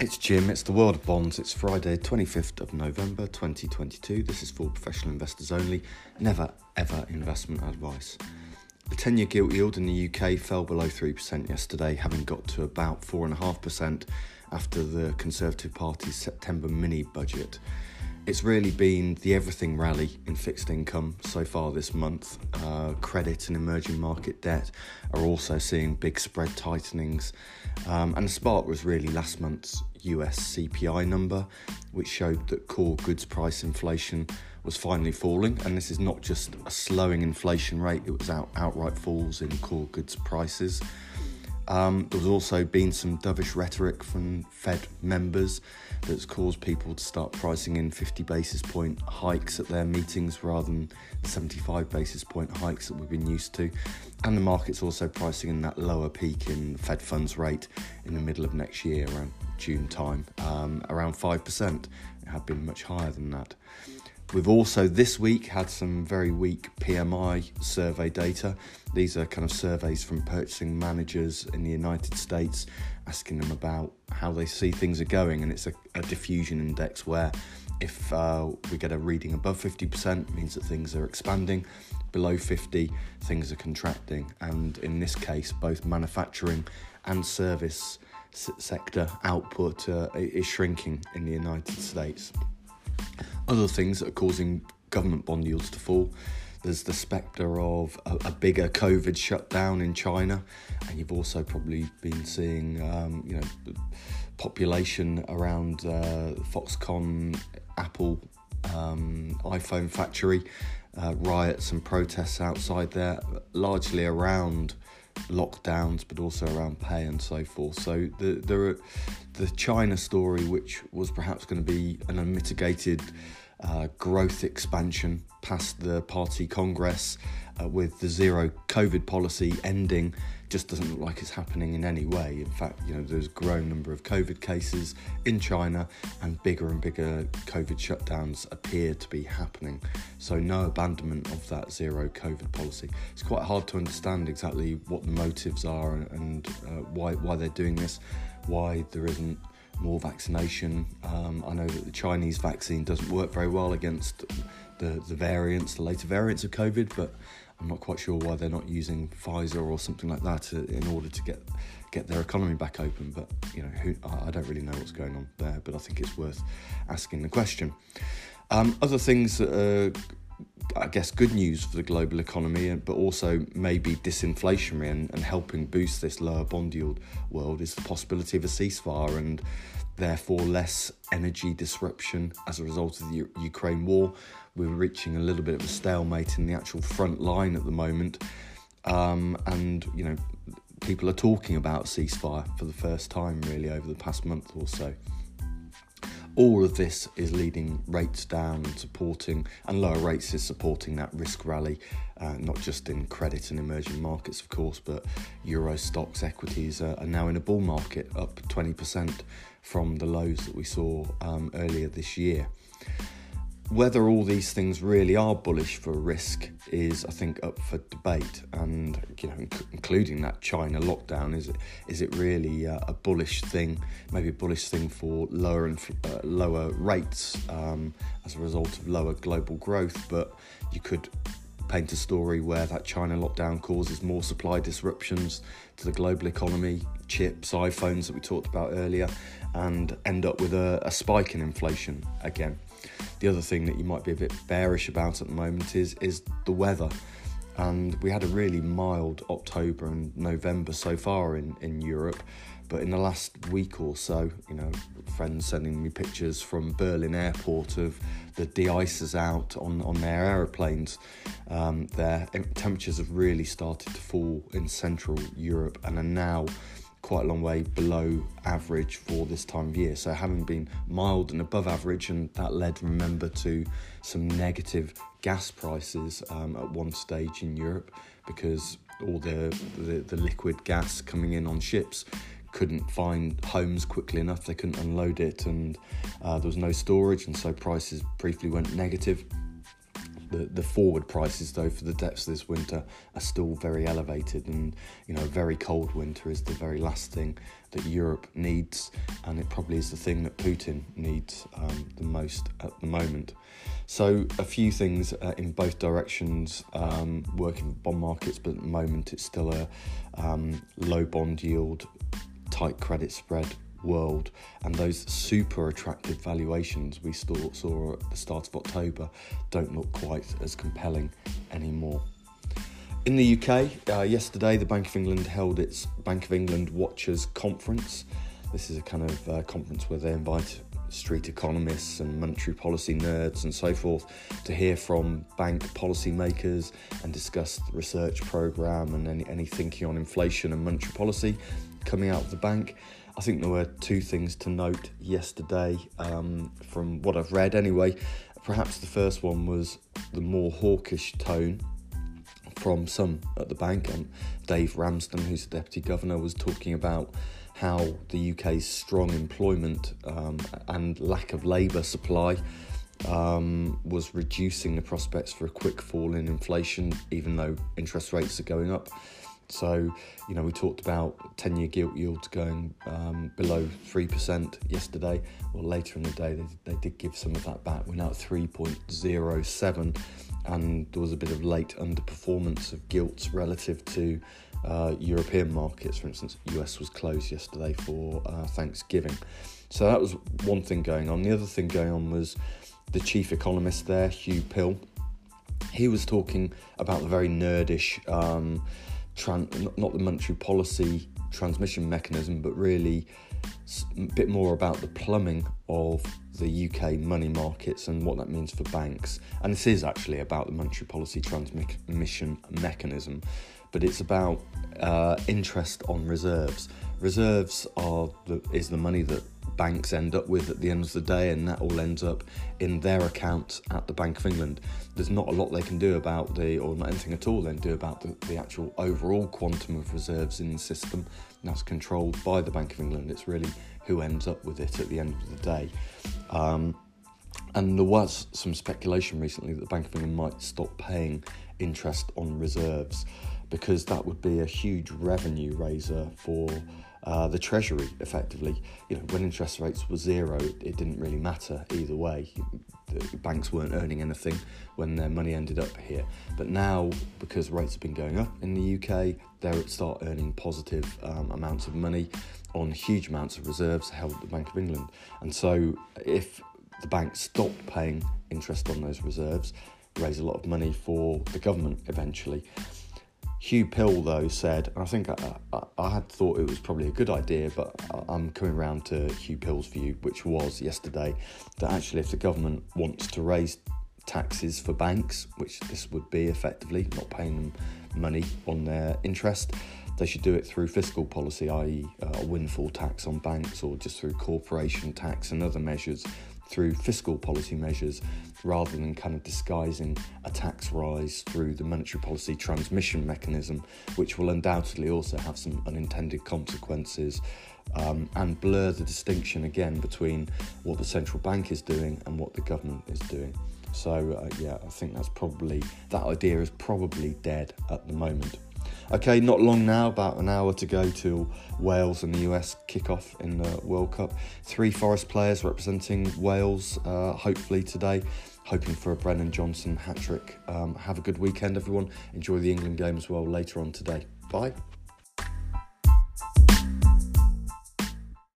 It's Jim, it's the World of Bonds. It's Friday, 25th of November 2022. This is for professional investors only. Never, ever investment advice. The 10-year gilt yield in the UK fell below 3% yesterday, having got to about 4.5% after the Conservative Party's September mini-budget. It's really been the everything rally in fixed income so far this month. Credit and emerging market debt are also seeing big spread tightenings. And the spark was really last month's US CPI number, which showed that core goods price inflation was finally falling. And this is not just a slowing inflation rate, it was outright falls in core goods prices. There's also been some dovish rhetoric from Fed members that's caused people to start pricing in 50 basis point hikes at their meetings rather than 75 basis point hikes that we've been used to. And the market's also pricing in that lower peak in Fed funds rate in the middle of next year, around June time, around 5%. It had been much higher than that. We've also this week had some very weak PMI survey data. These are kind of surveys from purchasing managers in the United States, asking them about how they see things are going. And it's a diffusion index where if we get a reading above 50%, it means that things are expanding. Below 50, things are contracting. And in this case, both manufacturing and service sector output is shrinking in the United States. Other things that are causing government bond yields to fall, there's the spectre of a bigger COVID shutdown in China, and you've also probably been seeing, population around Foxconn, Apple, iPhone factory, riots and protests outside there, largely around lockdowns, but also around pay and so forth. So the China story, which was perhaps going to be an unmitigated growth expansion past the party congress with the zero COVID policy ending, just doesn't look like it's happening in any way. In fact, there's a growing number of COVID cases in China, and bigger COVID shutdowns appear to be happening. So no abandonment of that zero COVID policy. It's quite hard to understand exactly what the motives are and why they're doing this, why there isn't more vaccination. I know that the Chinese vaccine doesn't work very well against the later variants of COVID, but I'm not quite sure why they're not using Pfizer or something like that in order to get their economy back open. But I don't really know what's going on there, but I think it's worth asking the question. Other things that are, I guess, good news for the global economy, but also maybe disinflationary and helping boost this lower bond yield world, is the possibility of a ceasefire and therefore less energy disruption as a result of the Ukraine war. We're reaching a little bit of a stalemate in the actual front line at the moment, and people are talking about ceasefire for the first time really over the past month or so. All of this is leading rates down and lower rates is supporting that risk rally, not just in credit and emerging markets, of course, but Euro stocks, equities are now in a bull market, up 20% from the lows that we saw earlier this year. Whether all these things really are bullish for risk is, I think, up for debate, and including that China lockdown. Is it really a bullish thing? Maybe a bullish thing for lower rates as a result of lower global growth, but you could paint a story where that China lockdown causes more supply disruptions to the global economy, chips, iPhones that we talked about earlier, and end up with a spike in inflation again. The other thing that you might be a bit bearish about at the moment is the weather. And we had a really mild October and November so far in Europe. But in the last week or so, friends sending me pictures from Berlin airport of the de-icers out on their aeroplanes. Their temperatures have really started to fall in Central Europe and are now quite a long way below average for this time of year. So having been mild and above average, and that led, remember, to some negative gas prices at one stage in Europe, because all the liquid gas coming in on ships couldn't find homes quickly enough. They couldn't unload it, and there was no storage, and so prices briefly went negative. The forward prices, though, for the depths of this winter are still very elevated, and a very cold winter is the very last thing that Europe needs, and it probably is the thing that Putin needs the most at the moment. So a few things in both directions working bond markets, but at the moment it's still a low bond yield, tight credit spread world, and those super attractive valuations we saw at the start of October don't look quite as compelling anymore. In the UK, yesterday the Bank of England held its Bank of England Watchers Conference. This is a kind of conference where they invite street economists and monetary policy nerds and so forth to hear from bank policy makers and discuss the research programme and any thinking on inflation and monetary policy coming out of the bank. I think there were two things to note yesterday from what I've read anyway. Perhaps the first one was the more hawkish tone from some at the bank. Dave Ramsden, who's the Deputy Governor, was talking about how the UK's strong employment and lack of labour supply was reducing the prospects for a quick fall in inflation, even though interest rates are going up. So, we talked about 10-year gilt yields going below 3% yesterday. Well, later in the day, they did give some of that back. We're now at 3.07, and there was a bit of late underperformance of gilts relative to European markets. For instance, US was closed yesterday for Thanksgiving. So that was one thing going on. The other thing going on was the chief economist there, Hugh Pill. He was talking about the very nerdish not the monetary policy transmission mechanism, but really a bit more about the plumbing of the UK money markets and what that means for banks. And this is actually about the monetary policy transmission mechanism, but it's about interest on reserves. Reserves is the money that banks end up with at the end of the day, and that all ends up in their accounts at the Bank of England. There's not a lot they can do about or not anything at all they can do about the actual overall quantum of reserves in the system. And that's controlled by the Bank of England. It's really who ends up with it at the end of the day. And there was some speculation recently that the Bank of England might stop paying interest on reserves, because that would be a huge revenue raiser for the Treasury, effectively. When interest rates were zero, it didn't really matter either way. The banks weren't earning anything when their money ended up here. But now, because rates have been going up in the UK, they'll start earning positive amounts of money on huge amounts of reserves held at the Bank of England. And so if the banks stop paying interest on those reserves, raise a lot of money for the government eventually. Hugh Pill, though, said, and I think I had thought it was probably a good idea, but I'm coming round to Hugh Pill's view, which was yesterday, that actually if the government wants to raise taxes for banks, which this would be effectively, not paying them money on their interest, they should do it through fiscal policy, i.e. a windfall tax on banks, or just through corporation tax and other measures, through fiscal policy measures, rather than kind of disguising a tax rise through the monetary policy transmission mechanism, which will undoubtedly also have some unintended consequences and blur the distinction again between what the central bank is doing and what the government is doing. So I think that idea is probably dead at the moment. Okay, not long now, about an hour to go till Wales and the US kick off in the World Cup. 3 Forest players representing Wales, hopefully today, hoping for a Brennan Johnson hat-trick. Have a good weekend, everyone. Enjoy the England game as well later on today. Bye.